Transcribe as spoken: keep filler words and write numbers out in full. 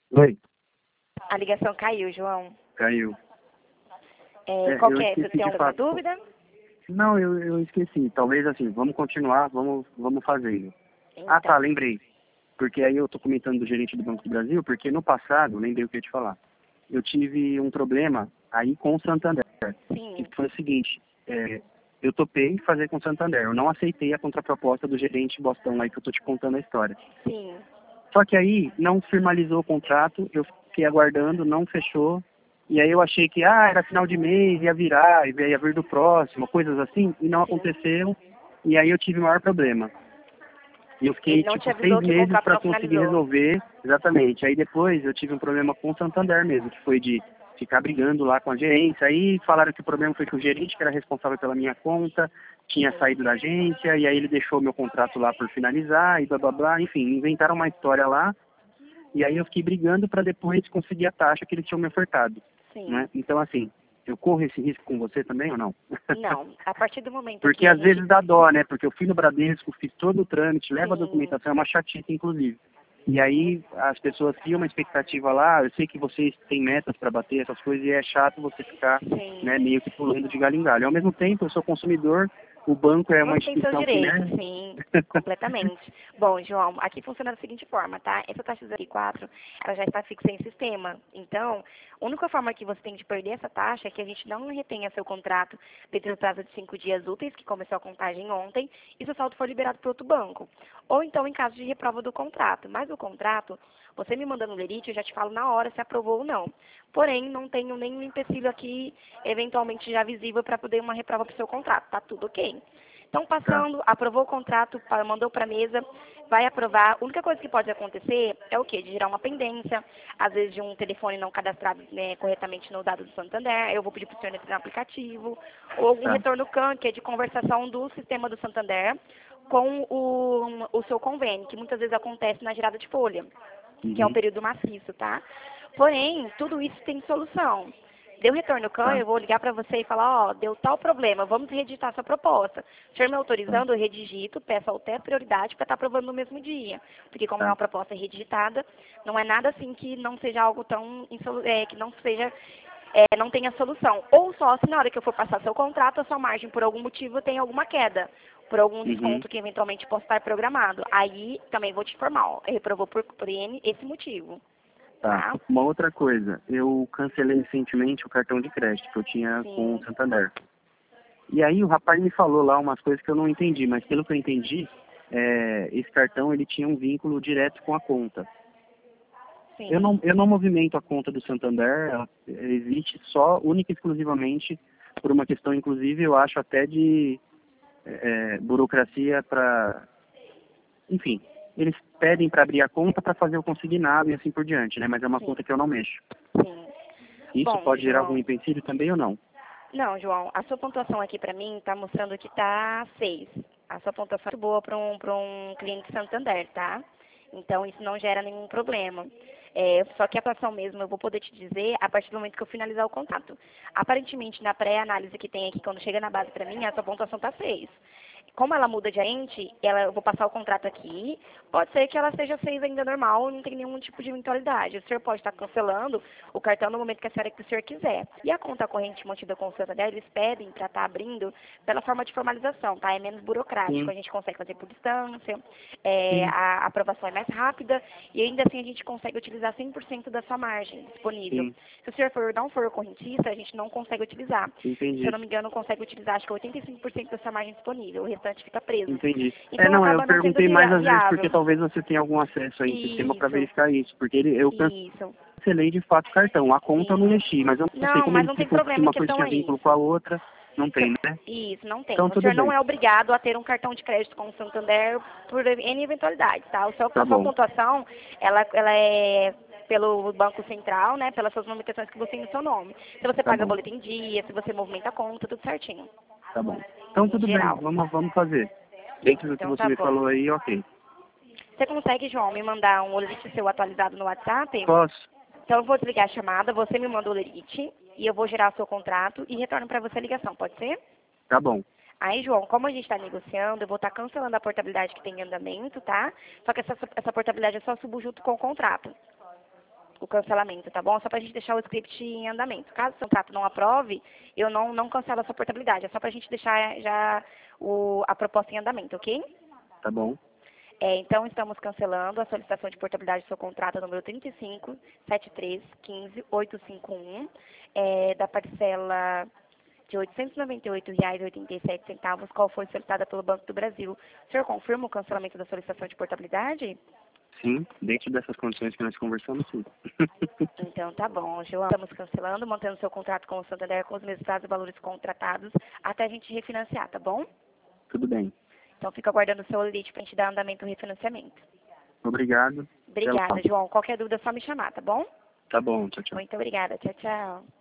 Oi, A ligação caiu, João. caiu. É, É, qual eu que é? Você esqueci tem de alguma fato. dúvida? Não, eu, eu esqueci. Talvez assim, vamos continuar, vamos, vamos fazendo. Ah, tá, Então, lembrei. Porque aí eu tô comentando do gerente do Banco do Brasil, porque no passado, lembrei o que eu ia te falar. Eu tive um problema aí com o Santander. Que sim, foi o seguinte, é, eu topei fazer com o Santander. Eu não aceitei a contraproposta do gerente Bostão aí que eu tô te contando a história. sim. Só que aí não formalizou o contrato, eu fiquei aguardando, não fechou. E aí eu achei que, ah, era final de mês, ia virar, ia vir do próximo, coisas assim, e não Sim. aconteceu. E aí eu tive o maior problema. E eu Ele fiquei, não te tipo, seis avisou que o meses contrato para não conseguir finalizou. resolver. Exatamente. Aí depois eu tive um problema com o Santander mesmo, que foi de ficar brigando lá com a gerência. Aí falaram que o problema foi que o gerente, que era responsável pela minha conta, tinha Sim. saído da agência, e aí ele deixou meu contrato lá por finalizar, e blá blá blá. Enfim, inventaram uma história lá. E aí eu fiquei brigando para depois conseguir a taxa que eles tinham me ofertado, Sim. né? Então, assim, eu corro esse risco com você também ou não? Não. A partir do momento Porque que a às gente. vezes dá dó, né? Porque eu fui no Bradesco, fiz todo o trâmite, leva a Sim. documentação, é uma chatice, inclusive. E aí as pessoas criam uma expectativa lá, eu sei que vocês têm metas para bater, essas coisas, e é chato você ficar, Sim. né, meio que pulando de galho em galho. Ao mesmo tempo, eu sou consumidor, o banco é uma Você tem seus instituição que, direitos, né? sim, completamente. Bom, João, aqui funciona da seguinte forma, tá? Essa taxa zero quatro, ela já está fixa em sistema. Então, a única forma que você tem de perder essa taxa é que a gente não retenha seu contrato dentro do prazo de cinco dias úteis, que começou a contagem ontem, e seu saldo for liberado por outro banco. Ou então em caso de reprova do contrato. Mas o contrato, você me mandando o lerite, eu já te falo na hora se aprovou ou não. Porém, não tenho nenhum empecilho aqui, eventualmente já visível, para poder uma reprova para o seu contrato. Tá tudo ok. Então, Tá, passando, aprovou o contrato, pa- mandou para a mesa, vai aprovar. A única coisa que pode acontecer é o quê? De gerar uma pendência, às vezes de um telefone não cadastrado, né, corretamente no dado do Santander. Eu vou pedir para o senhor entrar no aplicativo. Ou algum tá. retorno C A N, que é de conversação do sistema do Santander com o, o seu convênio, que muitas vezes acontece na girada de folha, que é um Uhum, período maciço, tá? Porém, tudo isso tem solução. Deu retorno C A N, tá, eu vou ligar para você e falar, ó, deu tal problema, vamos reeditar sua proposta. O senhor me tá, autorizando, eu redigito, peço até prioridade para estar aprovando no mesmo dia. Porque como é tá. uma proposta redigitada, não é nada assim que não seja algo tão, insolu- é, que não seja, é, não tenha solução. Ou só se na hora que eu for passar seu contrato, a sua margem por algum motivo tem alguma queda, por algum Uhum. desconto que eventualmente possa estar programado. Aí também vou te informar, ó, reprovou por, por N esse motivo, Tá. tá? Uma outra coisa, eu cancelei recentemente o cartão de crédito que eu tinha com o Sim, Santander. E aí o rapaz me falou lá umas coisas que eu não entendi, mas pelo que eu entendi, é, esse cartão ele tinha um vínculo direto com a conta. Eu sim, não, eu não movimento a conta do Santander, ela existe só, única e exclusivamente, por uma questão, inclusive, eu acho até de é, burocracia para, enfim, eles pedem para abrir a conta para fazer o consignado e assim por diante, né? Mas é uma sim, conta que eu não mexo. sim. Isso Bom, pode gerar algum João. empecilho também ou não? Não, João, a sua pontuação aqui para mim está mostrando que está seis. A sua pontuação é muito boa para um, para um cliente Santander, tá? Então isso não gera nenhum problema. É, só que a pontuação mesmo eu vou poder te dizer a partir do momento que eu finalizar o contrato. Aparentemente, na pré-análise que tem aqui, quando chega na base para mim, a sua pontuação está seis. Como ela muda de agente, ela, eu vou passar o contrato aqui, pode ser que ela seja seis ainda normal, não tem nenhum tipo de eventualidade. O senhor pode estar cancelando o cartão no momento que a senhora que o senhor quiser. E a conta corrente mantida com o Santander, eles pedem para estar abrindo pela forma de formalização, tá? É menos burocrático, Sim, a gente consegue fazer por distância, é, sim, a aprovação é mais rápida e ainda assim a gente consegue utilizar cem por cento da sua margem disponível. sim, Se o senhor for, não for correntista, a gente não consegue utilizar. Se eu entendi. não me engano, consegue utilizar acho que oitenta e cinco por cento da sua margem disponível, o restante fica preso. Entendi. É, Então não, eu acaba não sendo perguntei mais via- às vezes porque viável. talvez você tenha algum acesso aí em sistema para Isso, verificar isso. Porque ele, eu isso, cancelei de fato o cartão. A conta eu não isso. mexi, mas eu não sei Não, como mas ele não tem explicou que problema em uma coisa questão tinha a vínculo com a isso. outra. Não tem, né? Isso, não tem. Então O tudo senhor não bem. é obrigado a ter um cartão de crédito com o Santander por N eventualidades, tá? O seu, Tá a sua bom, pontuação, ela, ela é pelo Banco Central, né? Pelas suas movimentações que você tem no seu nome. Se você tá paga bom, boleto em dia, se você movimenta a conta, tudo certinho, tá bom. Então em tudo bem, geral. vamos, vamos fazer. Dentro do que Então você tá me bom. falou aí, ok. Você consegue, João, me mandar um lerite seu atualizado no WhatsApp? Posso? Então eu vou desligar a chamada, você me manda o lerite e eu vou gerar o seu contrato e retorno para você a ligação, pode ser? Tá bom, Aí, João, como a gente está negociando, eu vou estar cancelando a portabilidade que tem em andamento, tá? Só que essa, essa portabilidade é só subo junto com o contrato. o cancelamento, tá bom? Só pra gente deixar o script em andamento. Caso o contrato não aprove, eu não, não cancelo a sua portabilidade. É só pra gente deixar já o, a proposta em andamento, ok? Tá bom. É, então, estamos cancelando a solicitação de portabilidade do seu contrato número trinta e cinco, setenta e três, quinze, oitocentos e cinquenta e um, é, da parcela de oitocentos e noventa e oito reais e oitenta e sete centavos, qual foi solicitada pelo Banco do Brasil. O senhor confirma o cancelamento da solicitação de portabilidade? Sim, dentro dessas condições que nós conversamos, sim. Então, tá bom, João. Estamos cancelando, mantendo seu contrato com o Santander com os mesmos prazos e valores contratados até a gente refinanciar, tá bom? Tudo bem. Então, fica aguardando o seu lead para a gente dar andamento ao refinanciamento. Obrigado. Até Obrigada, logo. João. Qualquer dúvida é só me chamar, tá bom? Tá bom, tchau, tchau. Muito obrigada. Tchau, tchau.